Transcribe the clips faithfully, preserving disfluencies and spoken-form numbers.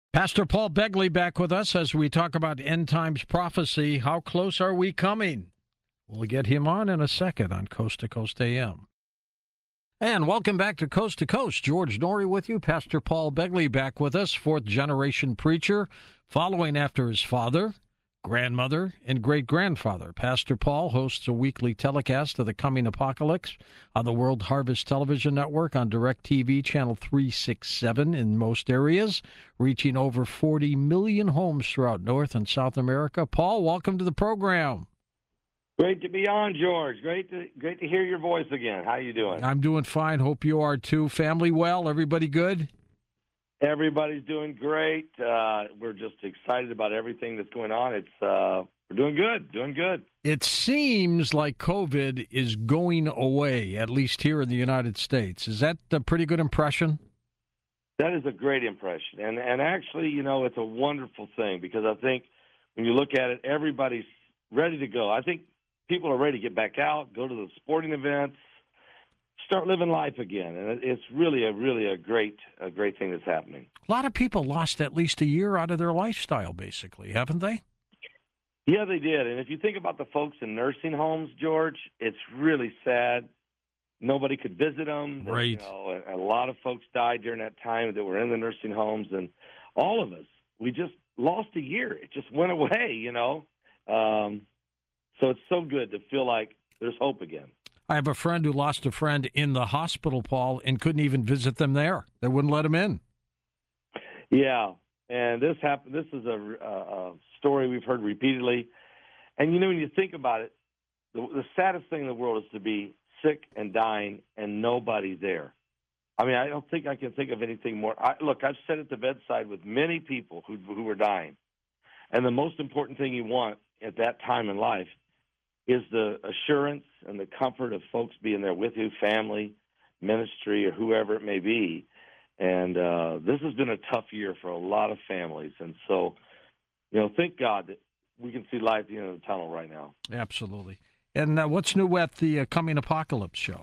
Pastor Paul Begley back with us as we talk about end times prophecy. How close are we coming? We'll get him on in a second on Coast to Coast A M. And welcome back to Coast to Coast. George Noory with you. Pastor Paul Begley back with us, fourth generation preacher, following after his father, grandmother, and great-grandfather. Pastor Paul hosts a weekly telecast of the coming apocalypse on the World Harvest Television Network on DirecTV Channel three sixty-seven in most areas, reaching over forty million homes throughout North and South America. Paul, welcome to the program. Great to be on, George. Great to great to hear your voice again. How you doing? I'm doing fine. Hope you are too. Family well? Everybody good? Everybody's doing great. Uh, we're just excited about everything that's going on. It's uh, we're doing good, doing good. It seems like COVID is going away, at least here in the United States. Is that a pretty good impression? That is a great impression, and and actually, you know, it's a wonderful thing because I think when you look at it, everybody's ready to go. I think people are ready to get back out, go to the sporting events, start living life again, and it's really a really a great a great thing that's happening. A lot of people lost at least a year out of their lifestyle, basically, haven't they? Yeah, they did. And if you think about the folks in nursing homes, George, it's really sad. Nobody could visit them. Right. You know, a, a lot of folks died during that time that were in the nursing homes, and all of us, we just lost a year. It just went away, you know. Um, so it's so good to feel like there's hope again. I have a friend who lost a friend in the hospital, Paul, and couldn't even visit them there. They wouldn't let him in. Yeah, and this happened. This is a, a, a story we've heard repeatedly. And, you know, when you think about it, the, the saddest thing in the world is to be sick and dying and nobody there. I mean, I don't think I can think of anything more. I, look, I've sat at the bedside with many people who, who were dying. And the most important thing you want at that time in life is the assurance and the comfort of folks being there with you, family, ministry, or whoever it may be. And uh, this has been a tough year for a lot of families. And so, you know, thank God that we can see light at the end of the tunnel right now. Absolutely. And uh, what's new at the uh, Coming Apocalypse show?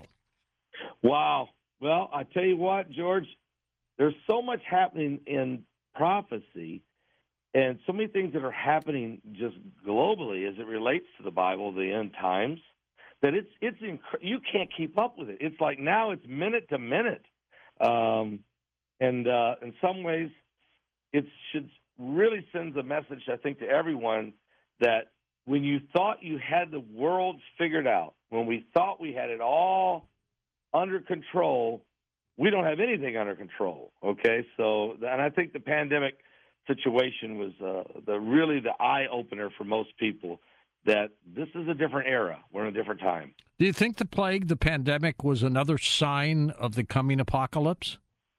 Wow. Well, I tell you what, George, there's so much happening in prophecy and so many things that are happening just globally as it relates to the Bible, the end times, that it's it's inc- you can't keep up with it. It's like now it's minute to minute, um, and uh, in some ways, it should really sends a message, I think, to everyone that when you thought you had the world figured out, when we thought we had it all under control, we don't have anything under control. Okay, so and I think the pandemic situation was uh, the really the eye opener for most people that this is a different era. We're in a different time. Do you think the plague, the pandemic, was another sign of the coming apocalypse?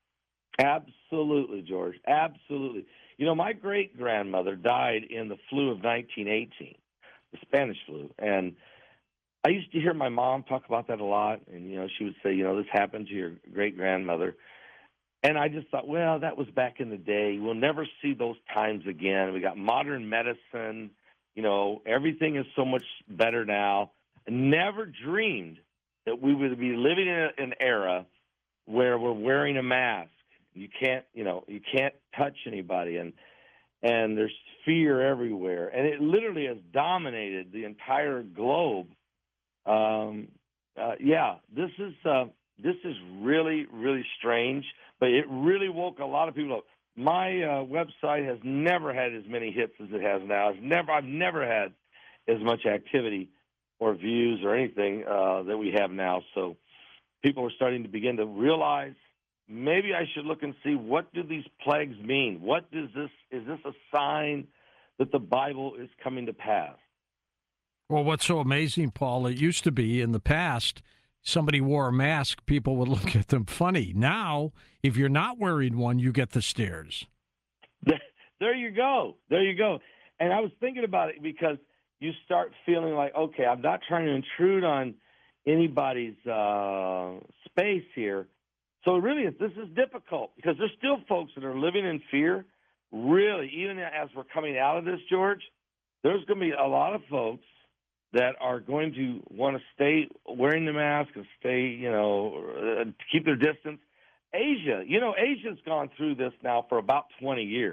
Absolutely, George. Absolutely. You know, my great grandmother died in the flu of nineteen eighteen, the Spanish flu, and I used to hear my mom talk about that a lot. And you know, she would say, you know, this happened to your great grandmother. And I just thought, well, that was back in the day. We'll never see those times again. We got modern medicine. You know, everything is so much better now. I never dreamed that we would be living in a, an era where we're wearing a mask. You can't, you know, you can't touch anybody, and and there's fear everywhere, and it literally has dominated the entire globe. Um, uh, yeah, this is uh, this is really, really strange. But it really woke a lot of people up. My uh, website has never had as many hits as it has now. I've never, I've never had as much activity or views or anything uh, that we have now. So people are starting to begin to realize maybe I should look and see what do these plagues mean? What does this? Is this a sign that the Bible is coming to pass? Well, what's so amazing, Paul? It used to be in the past, somebody wore a mask, people would look at them funny. Now, if you're not wearing one, you get the stares. There you go. There you go. And I was thinking about it because you start feeling like, okay, I'm not trying to intrude on anybody's uh, space here. So really, this is difficult because there's still folks that are living in fear. Really, even as we're coming out of this, George, there's going to be a lot of folks that are going to want to stay wearing the mask and stay, you know, uh, keep their distance. Asia, you know, Asia's gone through this now for about twenty years.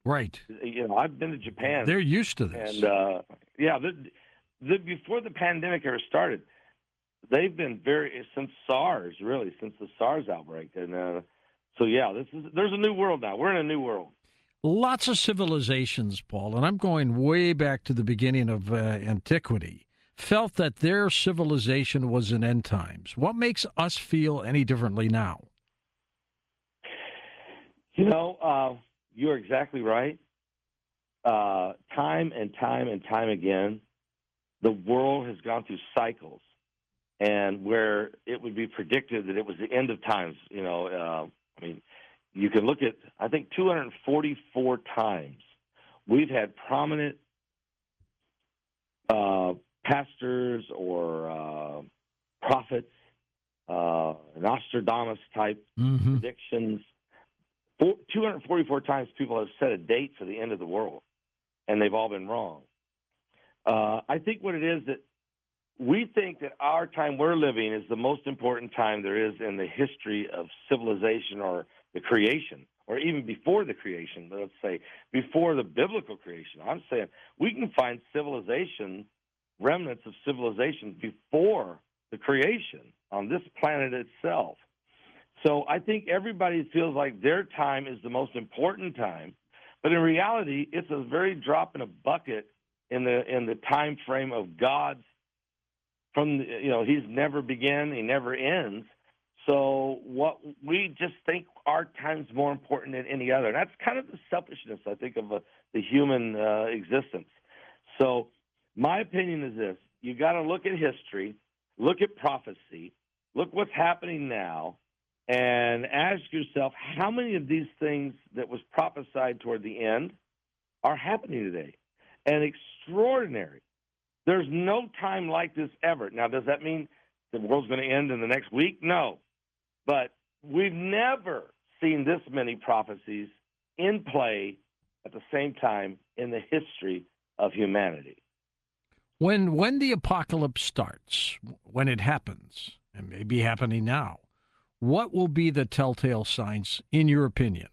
Right. You know, I've been to Japan. They're used to this. And, uh, yeah, the, the, before the pandemic ever started, they've been very, since SARS, really, since the SARS outbreak. And uh, so, yeah, this is there's a new world now. We're in a new world. Lots of civilizations, Paul, and I'm going way back to the beginning of uh, antiquity, felt that their civilization was in end times. What makes us feel any differently now? You know, uh, you're exactly right. Uh, time and time and time again, the world has gone through cycles, and where it would be predicted that it was the end of times. You know, uh, I mean, you can look at, I think, two hundred forty-four times we've had prominent uh, pastors or uh, prophets, uh, Nostradamus type mm-hmm. predictions. Four, two hundred forty-four times people have set a date for the end of the world, and they've all been wrong. Uh, I think what it is that we think that our time we're living is the most important time there is in the history of civilization or the creation, or even before the creation, let's say before the biblical creation. I'm saying we can find civilization, remnants of civilization before the creation on this planet itself. So I think everybody feels like their time is the most important time, but in reality, it's a very drop in a bucket in the in the time frame of God's. From the, you know, He's never begun, He never ends. So what we just think our time's more important than any other. And that's kind of the selfishness, I think, of uh, the human uh, existence. So my opinion is this: you got to look at history, look at prophecy, look what's happening now, and ask yourself how many of these things that was prophesied toward the end are happening today. And extraordinary. There's no time like this ever. Now, does that mean the world's going to end in the next week? No. But we've never seen this many prophecies in play at the same time in the history of humanity. When when the apocalypse starts, when it happens, and may be happening now, what will be the telltale signs, in your opinion?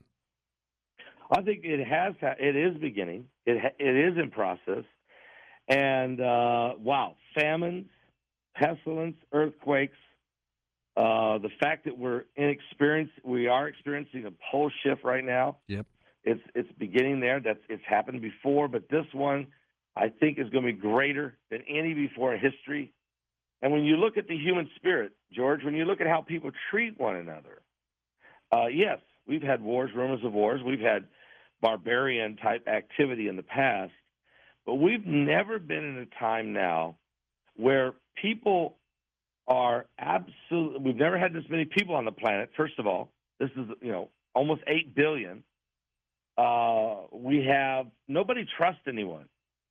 I think it has. It is beginning. It it is in process. And, uh, wow, famines, pestilence, earthquakes, uh, the fact that we're inexperienced, we are experiencing a pole shift right now. Yep. It's it's beginning there. That's It's happened before, but this one, I think, is going to be greater than any before in history. And when you look at the human spirit, George, when you look at how people treat one another, uh, yes, we've had wars, rumors of wars. We've had barbarian-type activity in the past. But we've never been in a time now where people are absolutely, we've never had this many people on the planet. First of all, this is, you know, almost eight billion. Uh, we have, nobody trusts anyone.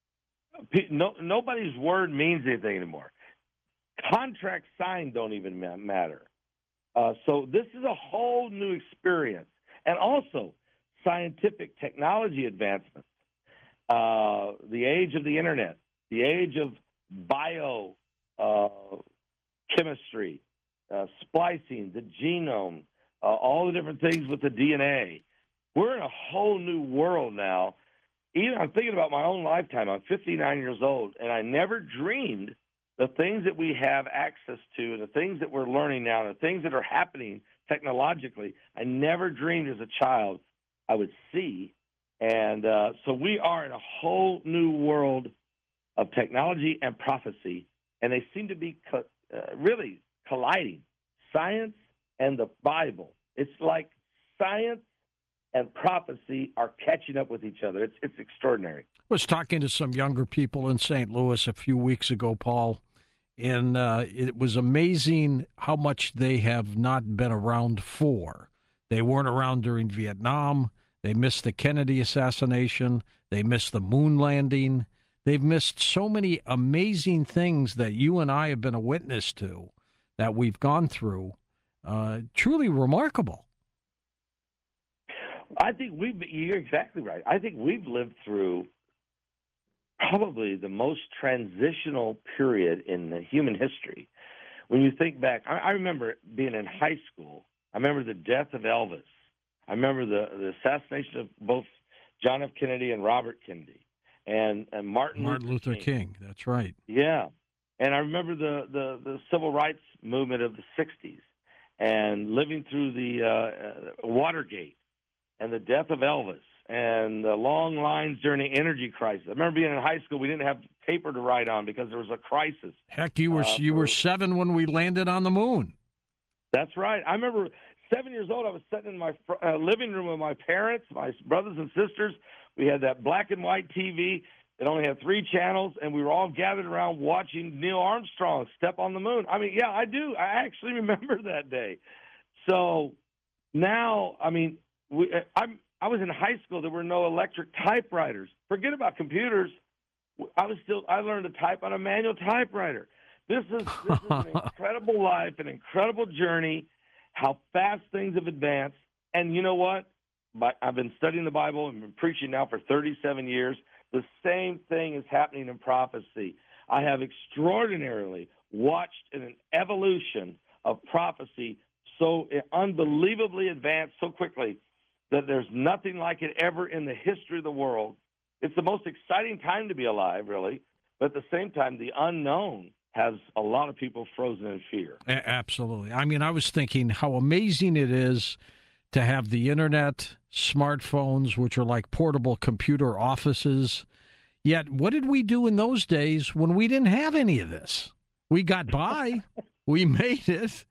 No, nobody's word means anything anymore. Contracts signed don't even matter. Uh, so this is a whole new experience. And also scientific technology advancements. Uh, the age of the internet, the age of bio uh, chemistry, uh, splicing, the genome, uh, all the different things with the D N A. We're in a whole new world now. Even I'm thinking about my own lifetime. I'm fifty-nine years old, and I never dreamed the things that we have access to, and the things that we're learning now, and the things that are happening technologically. I never dreamed as a child I would see. And uh, so we are in a whole new world of technology and prophecy, and they seem to be co- uh, really colliding, science and the Bible. It's like science and prophecy are catching up with each other. It's it's extraordinary. I was talking to some younger people in Saint Louis a few weeks ago, Paul, and uh, it was amazing how much they have not been around for. They weren't around during Vietnam. They missed the Kennedy assassination. They missed the moon landing. They've missed so many amazing things that you and I have been a witness to, that we've gone through. Uh, truly remarkable. I think we've, you're exactly right. I think we've lived through probably the most transitional period in the human history. When you think back, I, I remember being in high school. I remember the death of Elvis. I remember the, the assassination of both John F. Kennedy and Robert Kennedy, and, and Martin, Martin Luther, Luther King. King. That's right. Yeah. And I remember the, the, the civil rights movement of the sixties and living through the uh, Watergate and the death of Elvis and the long lines during the energy crisis. I remember being in high school, we didn't have paper to write on because there was a crisis. Heck, you were uh, you for, were seven when we landed on the moon. That's right. I remember seven years old, I was sitting in my uh, living room with my parents, my brothers and sisters. We had that black and white T V. It only had three channels, and we were all gathered around watching Neil Armstrong step on the moon. I mean, yeah, I do. I actually remember that day. So now, I mean, we, I'm, I was in high school. There were no electric typewriters. Forget about computers. I was still. I learned to type on a manual typewriter. This is, this is an incredible life, an incredible journey. How fast things have advanced, and you know what? But I've been studying the Bible and been preaching now for thirty-seven years. The same thing is happening in prophecy. I have extraordinarily watched an evolution of prophecy so unbelievably advanced so quickly that there's nothing like it ever in the history of the world. It's the most exciting time to be alive, really, but at the same time, the unknown has a lot of people frozen in fear. A- absolutely. I mean, I was thinking how amazing it is to have the internet, smartphones, which are like portable computer offices. Yet, what did we do in those days when we didn't have any of this? We got by. We made it.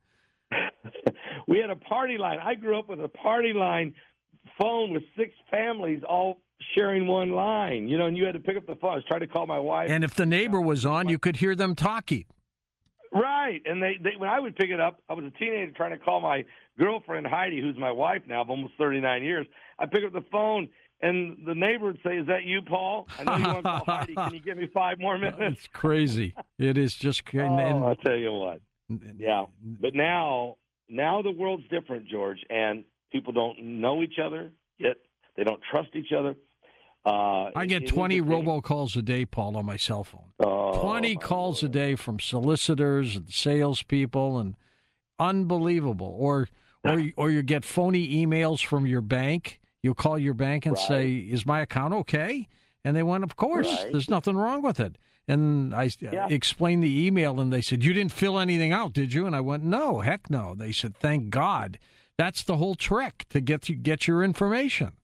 We had a party line. I grew up with a party line phone with six families all sharing one line. You know, and you had to pick up the phone. I was trying to call my wife. And if the neighbor was on, you could hear them talking. Right. And they, they when I would pick it up, I was a teenager trying to call my girlfriend, Heidi, who's my wife now of almost thirty-nine years. I'd pick up the phone, and the neighbor would say, "Is that you, Paul? I know you want to call Heidi. Can you give me five more minutes?" It's crazy. It is just crazy. Oh, and, I'll tell you what. Yeah. But now, now the world's different, George, and people don't know each other yet. They don't trust each other. Uh, I get twenty robocalls a day, Paul, on my cell phone. Oh, twenty calls Lord. a day from solicitors and salespeople, and unbelievable. Or, or, or you get phony emails from your bank. You'll call your bank and right. say, "Is my account okay?" And they went, "Of course, right. there's nothing wrong with it." And I yeah. explained the email, and they said, "You didn't fill anything out, did you?" And I went, "No, heck no." They said, "Thank God." That's the whole trick to get to get your information.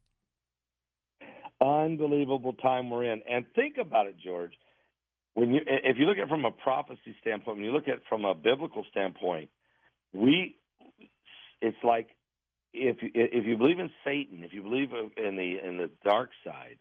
Unbelievable time we're in. And think about it, George. When you, if you look at it from a prophecy standpoint, when you look at it from a biblical standpoint, we, it's like if if you believe in Satan, if you believe in the in the dark side,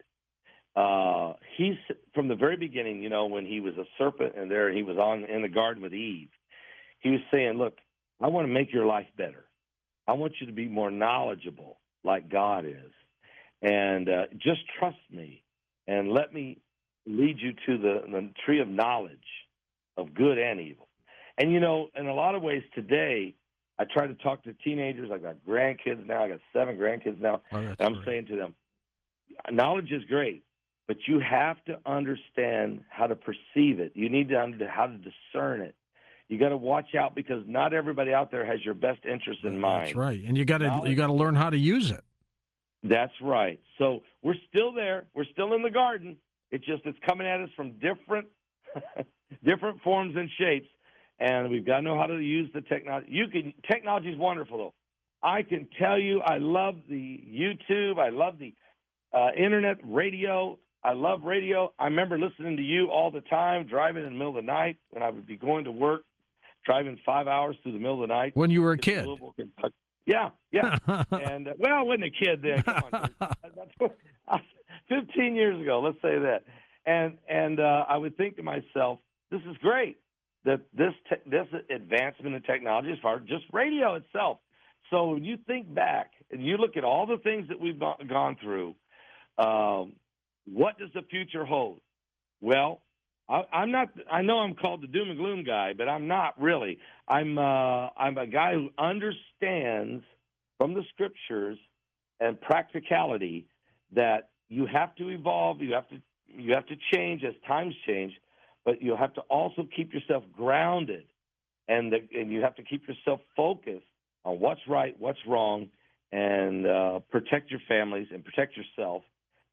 uh, he's from the very beginning. You know, when he was a serpent and there he was on in the garden with Eve, he was saying, "Look, I want to make your life better. I want you to be more knowledgeable, like God is." And uh, just trust me and let me lead you to the, the tree of knowledge of good and evil. And, you know, in a lot of ways today, I try to talk to teenagers. I've got grandkids now. I got seven grandkids now. Oh, and I'm great. saying to them, knowledge is great, but you have to understand how to perceive it. You need to understand how to discern it. You got to watch out because not everybody out there has your best interest in mind. That's right. And you got to you got to learn how to use it. That's right. So we're still there. We're still in the garden. It's just it's coming at us from different different forms and shapes, and we've got to know how to use the technology. You can technology is wonderful, though. I can tell you, I love the YouTube. I love the uh, internet, radio. I love radio. I remember listening to you all the time, driving in the middle of the night when I would be going to work, driving five hours through the middle of the night. When you were a kid. Louisville, Kentucky. Yeah, yeah. and, uh, well, I wasn't a kid then. Come on. That's what, fifteen years ago, let's say that. And and uh, I would think to myself, this is great, that this te- this advancement in technology as far as just radio itself. So when you think back and you look at all the things that we've gone through, um, what does the future hold? Well, I, I'm not. I know I'm called the doom and gloom guy, but I'm not really. I'm. Uh, I'm a guy who understands from the scriptures and practicality that you have to evolve. You have to. You have to change as times change, but you have to also keep yourself grounded, and the, and you have to keep yourself focused on what's right, what's wrong, and uh, protect your families and protect yourself.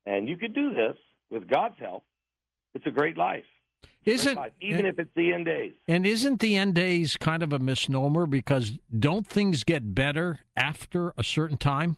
And you could do this with God's help. It's a great life. Isn't life, even if it's the end days. And isn't the end days kind of a misnomer because don't things get better after a certain time?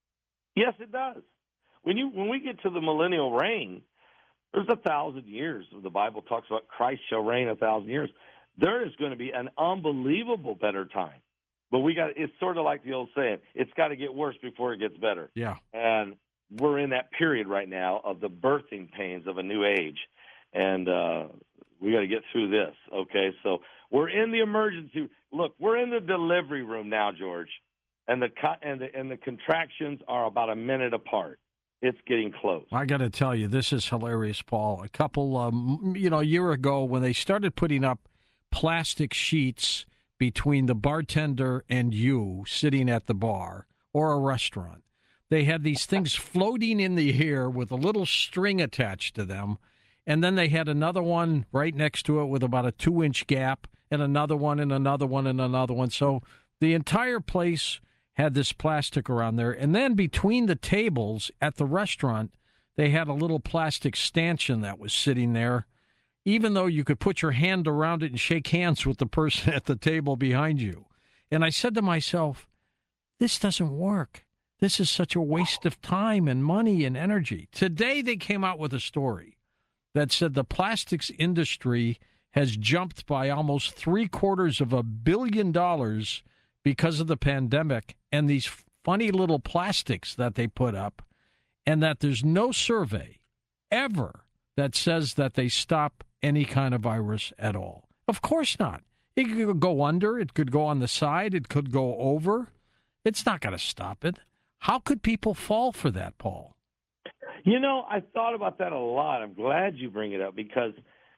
Yes, it does. When you when we get to the millennial reign, there's a thousand years. The Bible talks about Christ shall reign a thousand years. There is going to be an unbelievable better time. But we got it's sort of like the old saying, it's got to get worse before it gets better. Yeah. And we're in that period right now of the birthing pains of a new age. And uh, we got to get through this, okay? So we're in the emergency. Look, we're in the delivery room now, George, and the co- and the and the contractions are about a minute apart. It's getting close. I got to tell you, this is hilarious, Paul. A couple, um, you know, a year ago when they started putting up plastic sheets between the bartender and you sitting at the bar or a restaurant, they had these things floating in the air with a little string attached to them. And then they had another one right next to it with about a two-inch gap, and another one, and another one, and another one. So the entire place had this plastic around there. And then between the tables at the restaurant, they had a little plastic stanchion that was sitting there, even though you could put your hand around it and shake hands with the person at the table behind you. And I said to myself, this doesn't work. This is such a waste of time and money and energy. Today they came out with a story that said the plastics industry has jumped by almost three quarters of a billion dollars because of the pandemic and these funny little plastics that they put up, and that there's no survey ever that says that they stop any kind of virus at all. Of course not. It could go under, it could go on the side, it could go over. It's not going to stop it. How could people fall for that, Paul? You know, I thought about that a lot. I'm glad you bring it up because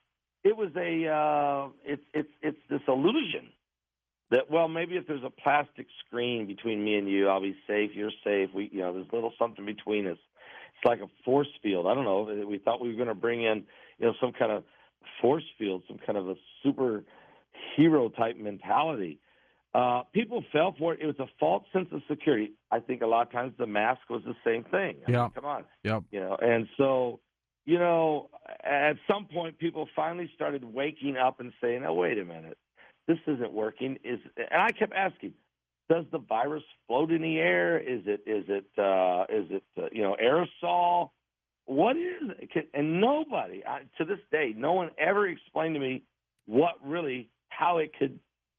it was a uh, it's it's it's this illusion that, well, maybe if there's a plastic screen between me and you, I'll be safe. You're safe. We you know there's a little something between us. It's like a force field. I don't know. We thought we were going to bring in you know some kind of force field, some kind of a super hero type mentality. Uh, people fell for it. It was a false sense of security. I think a lot of times the mask was the same thing. I yeah. mean, come on. Yep. You know, and so, you know, at some point people finally started waking up and saying, oh, wait a minute, this isn't working. Is and I kept asking, does the virus float in the air? Is it is it uh, is it uh, you know aerosol? What is it? And nobody I, to this day, no one ever explained to me what really how it could.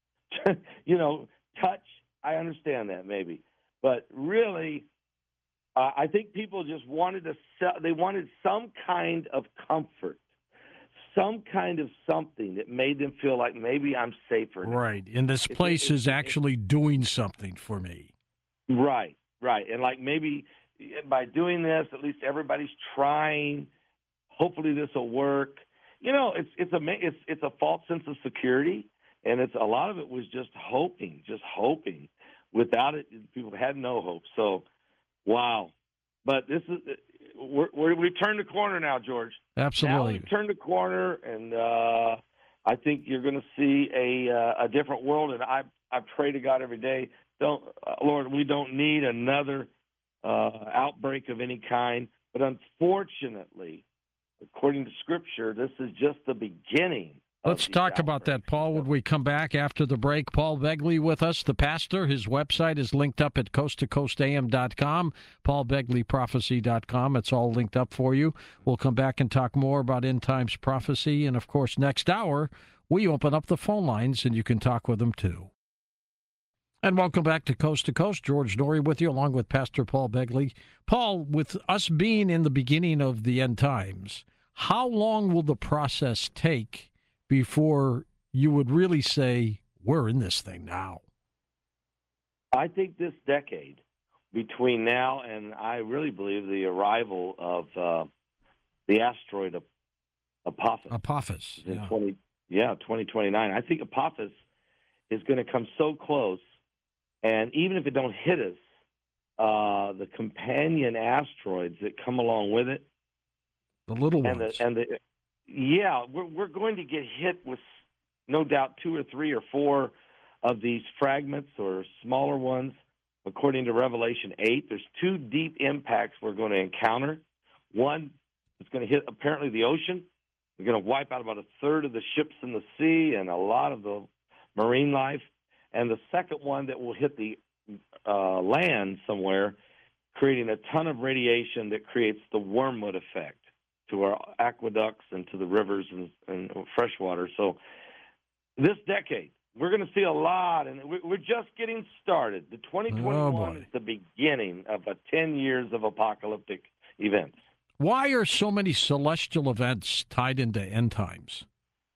you know, touch, I understand that maybe. But really, uh, I think people just wanted to sell, they wanted some kind of comfort, some kind of something that made them feel like maybe I'm safer now. Right. And this place is actually doing something for me. Right, right. And like maybe by doing this, at least everybody's trying. Hopefully this will work. You know, it's it's a it's it's a false sense of security. And it's a lot of it was just hoping, just hoping. Without it, people had no hope. So, wow. But this is we're, we're, we turned the corner now, George. Absolutely. Now we've turned the corner, and uh, I think you're going to see a uh, a different world. And I I pray to God every day, don't uh, Lord, we don't need another uh, outbreak of any kind. But unfortunately, according to Scripture, this is just the beginning. Let's talk about that, Paul, when we come back after the break. Paul Begley with us, the pastor. His website is linked up at coast to coast a m dot com, paul begley prophecy dot com. It's all linked up for you. We'll come back and talk more about end times prophecy. And, of course, next hour, we open up the phone lines, and you can talk with them, too. And welcome back to Coast to Coast. George Noory with you, along with Pastor Paul Begley. Paul, with us being in the beginning of the end times, how long will the process take before you would really say, we're in this thing now? I think this decade, between now and I really believe the arrival of uh, the asteroid Apophis. Apophis, in yeah. twenty, yeah, twenty twenty-nine. I think Apophis is going to come so close, and even if it don't hit us, uh, the companion asteroids that come along with it, the little and ones. the, and the Yeah, we're we're going to get hit with no doubt two or three or four of these fragments or smaller ones. According to Revelation eight, there's two deep impacts we're going to encounter. One is going to hit apparently the ocean. They're going to wipe out about a third of the ships in the sea and a lot of the marine life. And the second one that will hit the uh, land somewhere, creating a ton of radiation that creates the wormwood effect to our aqueducts and to the rivers and, and freshwater. So this decade, we're going to see a lot, and we're just getting started. The twenty twenty-one Oh, is the beginning of a ten years of apocalyptic events. Why are so many celestial events tied into end times?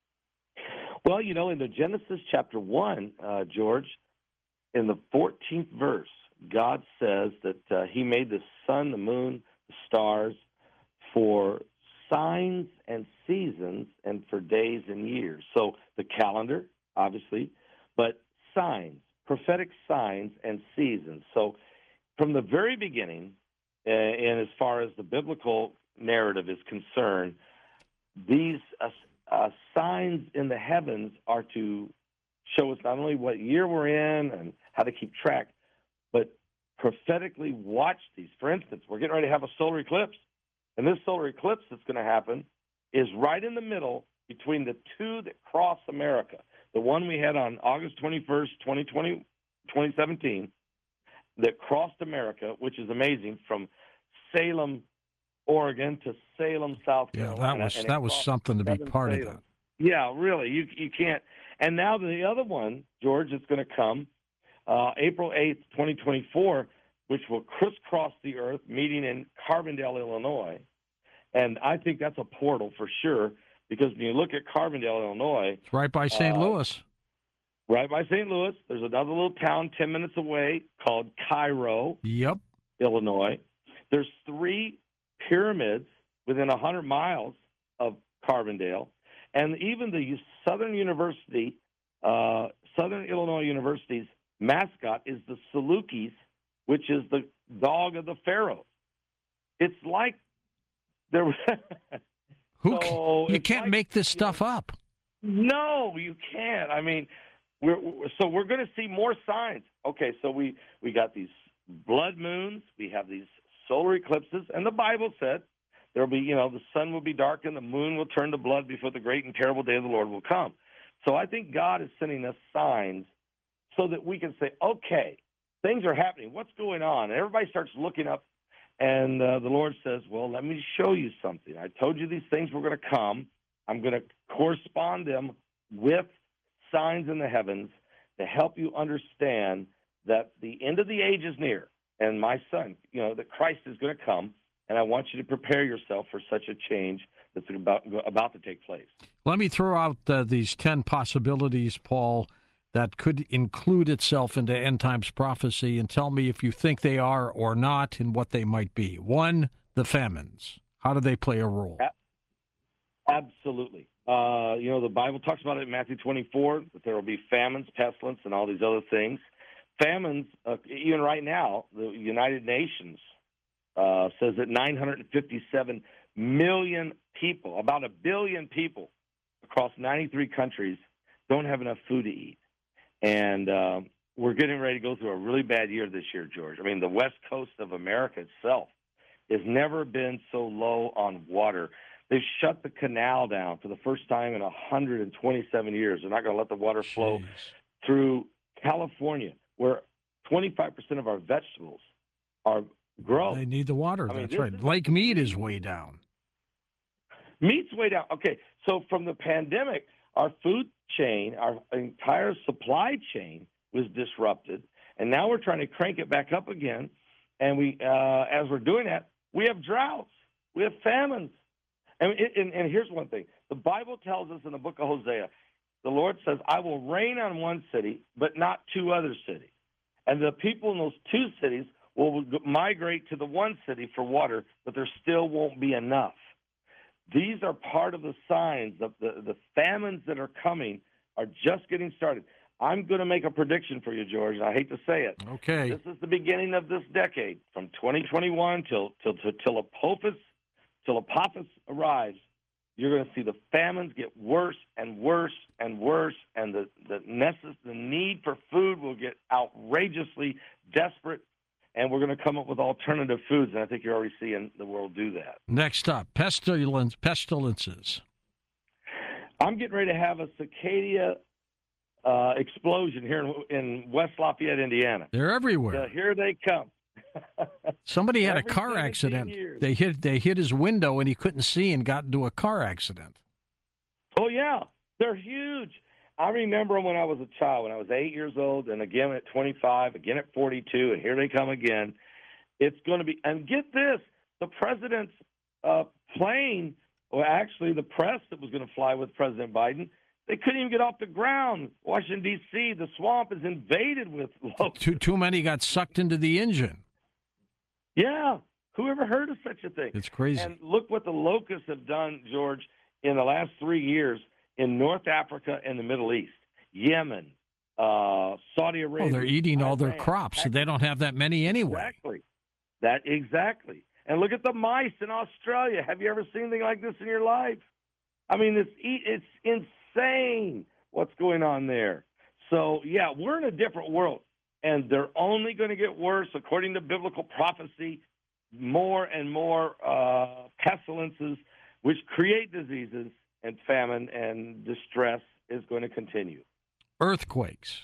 Well, you know, in the Genesis chapter one, uh, George, in the fourteenth verse, God says that uh, he made the sun, the moon, the stars for signs and seasons and for days and years. So the calendar, obviously, but signs, prophetic signs and seasons. So from the very beginning, uh, and as far as the biblical narrative is concerned, these uh, uh, signs in the heavens are to show us not only what year we're in and how to keep track, but prophetically watch these. For instance, we're getting ready to have a solar eclipse, and this solar eclipse that's going to happen is right in the middle between the two that cross America. The one we had on August twenty-first, twenty twenty, twenty seventeen, that crossed America, which is amazing, from Salem, Oregon to Salem, South Yeah, Carolina. that was and that was something to be part of that. Yeah, really. You you can't. And now the other one, George, is going to come uh, April eighth, twenty twenty-four, which will crisscross the earth, meeting in Carbondale, Illinois. And I think that's a portal for sure, because when you look at Carbondale, Illinois, It's right by Saint uh, Louis. right by Saint Louis, there's another little town ten minutes away called Cairo, Yep. Illinois. There's three pyramids within one hundred miles of Carbondale. And even the Southern University, uh, Southern Illinois University's mascot is the Salukis, which is the dog of the pharaoh. It's like there. Who so you it's can't like, make this stuff you know, up. No, you can't. I mean, we're, we're so we're going to see more signs. Okay, so we we got these blood moons, we have these solar eclipses, and the Bible said there'll be, you know, the sun will be darkened, the moon will turn to blood before the great and terrible day of the Lord will come. So I think God is sending us signs so that we can say, okay, things are happening. What's going on? And everybody starts looking up, and uh, the Lord says, well, let me show you something. I told you these things were going to come. I'm going to correspond them with signs in the heavens to help you understand that the end of the age is near. And my son, you know, that Christ is going to come. And I want you to prepare yourself for such a change that's about about to take place. Let me throw out uh, these ten possibilities, Paul, that could include itself into end times prophecy, and tell me if you think they are or not and what they might be. One, the famines. How do they play a role? Absolutely. Uh, you know, the Bible talks about it in Matthew twenty-four, that there will be famines, pestilence, and all these other things. Famines, uh, even right now, the United Nations Uh, says that nine hundred fifty-seven million people, about a billion people across ninety-three countries, don't have enough food to eat. And uh, we're getting ready to go through a really bad year this year, George. I mean, the west coast of America itself has never been so low on water. They've shut the canal down for the first time in one hundred twenty-seven years. They're not going to let the water flow Jeez. through California, where twenty-five percent of our vegetables are grow. They need the water. I mean, That's this right. is- Lake Mead is way down. Meat's way down. Okay, so from the pandemic, our food chain, our entire supply chain was disrupted, and now we're trying to crank it back up again. And we, uh, as we're doing that, we have droughts, we have famines. And, and, and here's one thing: the Bible tells us in the book of Hosea, the Lord says, "I will rain on one city, but not two other cities." And the people in those two cities will migrate to the one city for water, but there still won't be enough. These are part of the signs. The, the, the famines that are coming are just getting started. I'm going to make a prediction for you, George, and I hate to say it. Okay. This is the beginning of this decade, from twenty twenty-one till till till, till Apophis, till Apophis arrives. You're going to see the famines get worse and worse and worse, and the the necess- the need for food will get outrageously desperate. and we're going to come up with alternative foods, and I think you're already seeing the world do that. Next up, pestilence, pestilences. I'm getting ready to have a cicada uh, explosion here in, in West Lafayette, Indiana. They're everywhere. So here they come. Somebody had a Every car seventeen accident. years. They hit they hit his window and he couldn't see and got into a car accident. Oh, yeah. They're huge. I remember them when I was a child, when I was eight years old, and again at twenty-five, again at forty-two, and here they come again. It's going to be – and get this, the president's uh, plane – well, actually, the press that was going to fly with President Biden, they couldn't even get off the ground. Washington, D C, the swamp is invaded with locusts. Too, too many got sucked into the engine. Yeah. Who ever heard of such a thing? It's crazy. And look what the locusts have done, George, in the last three years in North Africa and the Middle East, Yemen, uh, Saudi Arabia. Oh, they're eating all their Iran. crops, and they don't have that many anyway. Exactly. That exactly. And look at the mice in Australia. Have you ever seen anything like this in your life? I mean, it's it's insane what's going on there. So, yeah, we're in a different world, and they're only going to get worse according to biblical prophecy. More and more uh, pestilences, which create diseases and famine and distress, is going to continue. Earthquakes.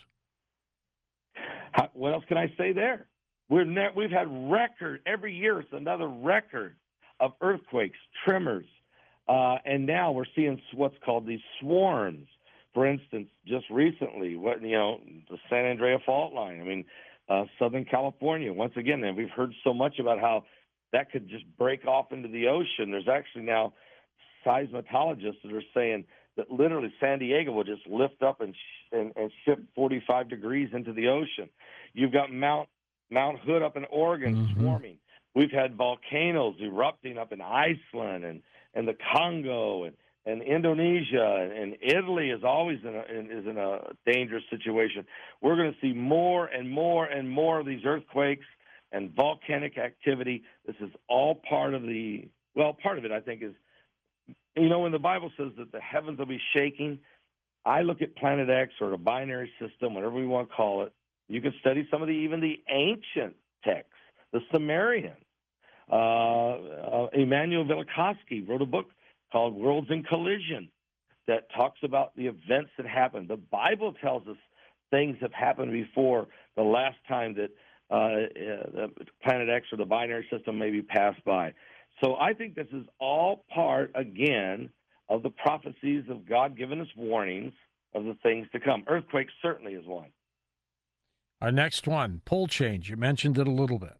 How, what else can I say there? We're ne- we've had record every year. It's another record of earthquakes, tremors, uh, and now we're seeing what's called these swarms. For instance, just recently, what you know, the San Andreas Fault Line. I mean, uh, Southern California. Once again, and we've heard so much about how that could just break off into the ocean. There's actually now seismologists that are saying that literally San Diego will just lift up and sh- and, and shift forty-five degrees into the ocean. You've got Mount Mount Hood up in Oregon Mm-hmm. swarming. We've had volcanoes erupting up in Iceland and, and the Congo and, and Indonesia, and, and Italy is always in a, in, is in a dangerous situation. We're going to see more and more and more of these earthquakes and volcanic activity. This is all part of the, well, part of it, I think, is, you know, when the Bible says that the heavens will be shaking, I look at Planet X or the binary system, whatever we want to call it. You can study some of the, even the ancient texts, the Sumerians. Uh, uh, Immanuel Velikovsky wrote a book called Worlds in Collision that talks about the events that happened. The Bible tells us things have happened before the last time that uh, uh, the Planet X or the binary system maybe passed by. So I think this is all part, again, of the prophecies of God giving us warnings of the things to come. Earthquakes certainly is one. Our next one, pole change. You mentioned it a little bit.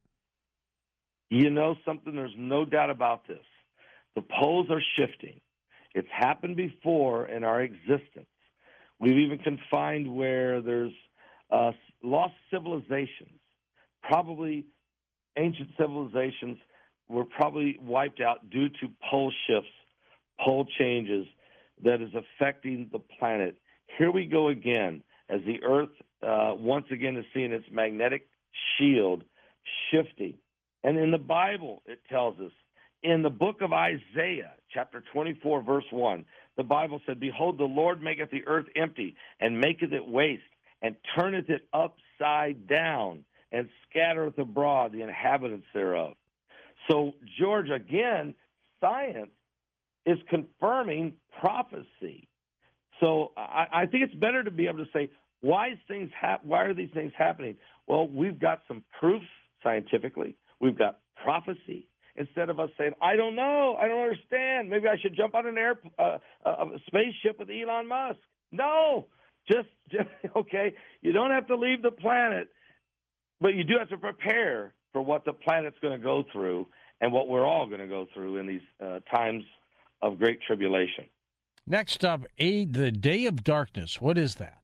You know something? There's no doubt about this. The poles are shifting. It's happened before in our existence. We've even confined where there's uh, lost civilizations. Probably ancient civilizations were probably wiped out due to pole shifts, pole changes that is affecting the planet. Here we go again as the Earth uh, once again is seeing its magnetic shield shifting. And in the Bible, it tells us, in the book of Isaiah, chapter twenty-four, verse one, the Bible said, "Behold, the Lord maketh the earth empty, and maketh it waste, and turneth it upside down, and scattereth abroad the inhabitants thereof." So, George, again, science is confirming prophecy. So I, I think it's better to be able to say, why is things hap- why are these things happening? Well, we've got some proof scientifically. We've got prophecy. Instead of us saying, I don't know, I don't understand, maybe I should jump on an air, uh, a spaceship with Elon Musk. No, just, just, okay, you don't have to leave the planet, but you do have to prepare for what the planet's going to go through and what we're all going to go through in these uh, times of great tribulation. Next up, a, the day of darkness. What is that?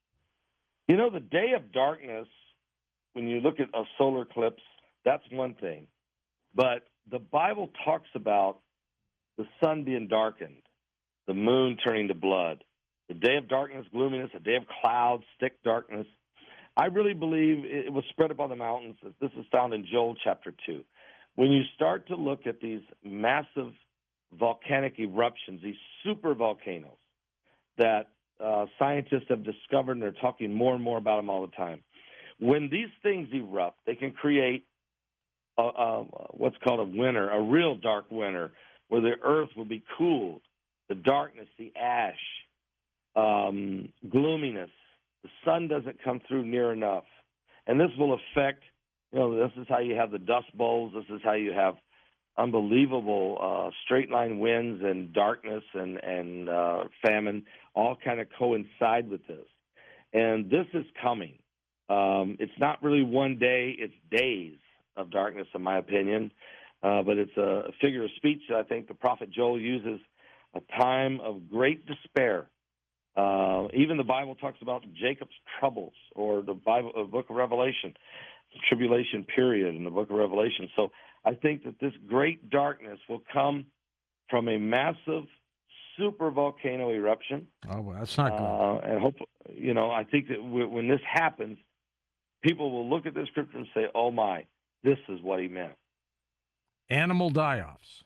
You know, the day of darkness, when you look at a solar eclipse, that's one thing. But the Bible talks about the sun being darkened, the moon turning to blood, the day of darkness, gloominess, a day of clouds, thick darkness. I really believe it was spread upon the mountains. This is found in Joel chapter two. When you start to look at these massive volcanic eruptions, these super volcanoes that uh, scientists have discovered, and they're talking more and more about them all the time. When these things erupt, they can create a, a, what's called a winter, a real dark winter, where the earth will be cooled, the darkness, the ash, um, gloominess. The sun doesn't come through near enough. And this will affect, you know, this is how you have the dust bowls. This is how you have unbelievable uh, straight line winds and darkness and, and uh, famine all kind of coincide with this. And this is coming. Um, it's not really one day, it's days of darkness, in my opinion. Uh, but it's a figure of speech that I think the prophet Joel uses, a time of great despair. Uh, even the Bible talks about Jacob's troubles, or the Bible, the book of Revelation, the tribulation period in the book of Revelation. So I think that this great darkness will come from a massive super volcano eruption. Oh, well, that's not good. Uh, and hope, you know, I think that w- when this happens, people will look at this scripture and say, oh my, this is what he meant. Animal die-offs.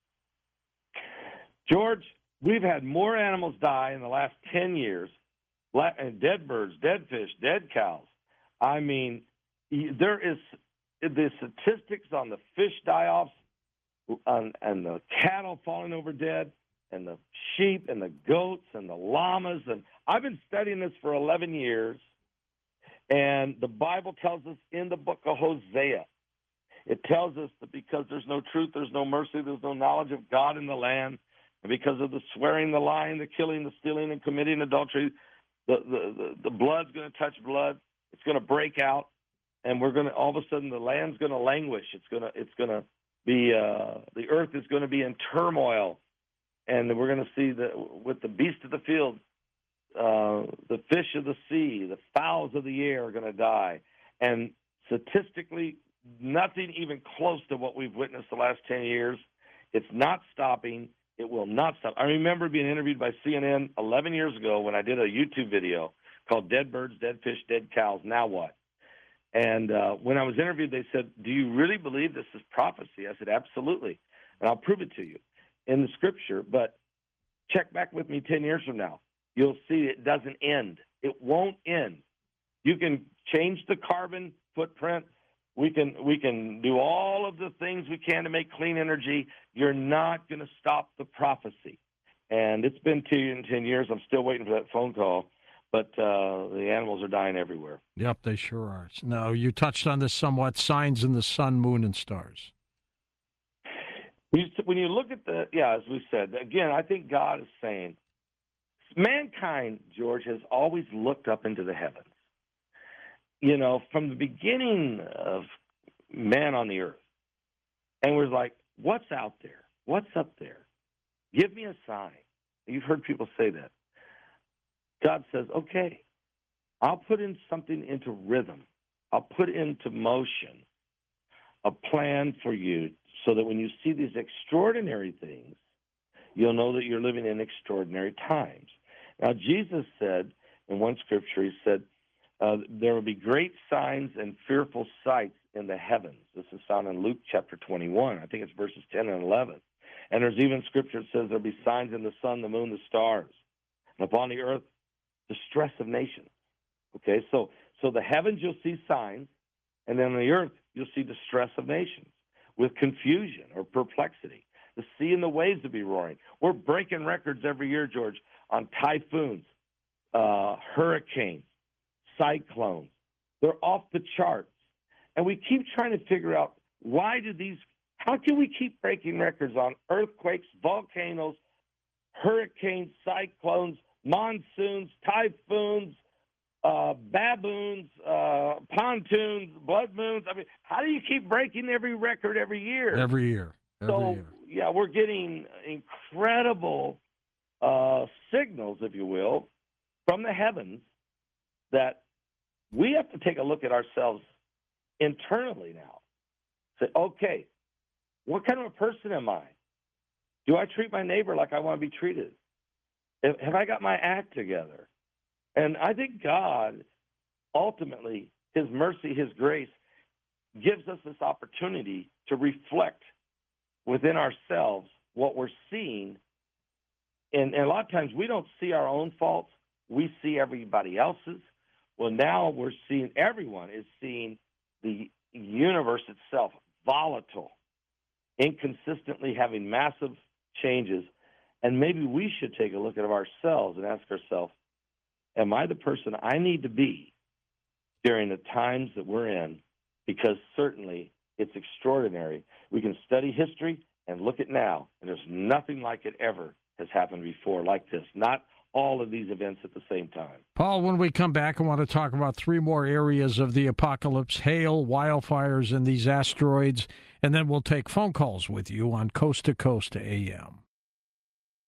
George, we've had more animals die in the last ten years, dead birds, dead fish, dead cows. I mean, there is the statistics on the fish die-offs and, and the cattle falling over dead and the sheep and the goats and the llamas. And I've been studying this for eleven years, and the Bible tells us in the book of Hosea, it tells us that because there's no truth, there's no mercy, there's no knowledge of God in the land, and because of the swearing, the lying, the killing, the stealing, and committing adultery, the, the, the, the blood's going to touch blood. It's going to break out, and we're going to, all of a sudden, the land's going to languish. It's going to, it's going to be, uh, the earth is going to be in turmoil, and we're going to see that with the beast of the field, uh, the fish of the sea, the fowls of the air are going to die. And statistically, nothing even close to what we've witnessed the last ten years. It's not stopping. It will not stop. I remember being interviewed by C N N eleven years ago when I did a YouTube video called Dead Birds, Dead Fish, Dead Cows, Now What? And uh, when I was interviewed, they said, do you really believe this is prophecy? I said, absolutely. And I'll prove it to you in the scripture. But check back with me ten years from now. You'll see it doesn't end. It won't end. You can change the carbon footprint. We can we can do all of the things we can to make clean energy. You're not going to stop the prophecy. And it's been two, ten years. I'm still waiting for that phone call. But uh, the animals are dying everywhere. Yep, they sure are. Now, you touched on this somewhat, signs in the sun, moon, and stars. When you look at the, yeah, as we said, again, I think God is saying, mankind, George, has always looked up into the heavens. You know, from the beginning of man on the earth. And we're like, what's out there? What's up there? Give me a sign. You've heard people say that. God says, okay, I'll put in something into rhythm. I'll put into motion a plan for you so that when you see these extraordinary things, you'll know that you're living in extraordinary times. Now, Jesus said in one scripture, he said, Uh, there will be great signs and fearful sights in the heavens. This is found in Luke chapter twenty-one. I think it's verses ten and eleven. And there's even scripture that says there'll be signs in the sun, the moon, the stars. And upon the earth, distress of nations. Okay, so so the heavens you'll see signs, and then on the earth you'll see distress of nations with confusion or perplexity. The sea and the waves will be roaring. We're breaking records every year, George, on typhoons, uh, hurricanes, cyclones. They're off the charts. And we keep trying to figure out why do these, how can we keep breaking records on earthquakes, volcanoes, hurricanes, cyclones, monsoons, typhoons, uh, baboons, uh, pontoons, blood moons? I mean, how do you keep breaking every record every year? Every year. Every so, year. yeah, we're getting incredible uh, signals, if you will, from the heavens that we have to take a look at ourselves internally now. Say, okay, what kind of a person am I? Do I treat my neighbor like I want to be treated? Have I got my act together? And I think God, ultimately, his mercy, his grace, gives us this opportunity to reflect within ourselves what we're seeing. And, and a lot of times we don't see our own faults. We see everybody else's. Well, now we're seeing, everyone is seeing the universe itself volatile, inconsistently having massive changes. And maybe we should take a look at ourselves and ask ourselves, am I the person I need to be during the times that we're in? Because certainly it's extraordinary. We can study history and look at now, and there's nothing like it ever has happened before like this. Not all of these events at the same time. Paul, when we come back, I want to talk about three more areas of the apocalypse: hail, wildfires, and these asteroids. And then we'll take phone calls with you on Coast to Coast A M.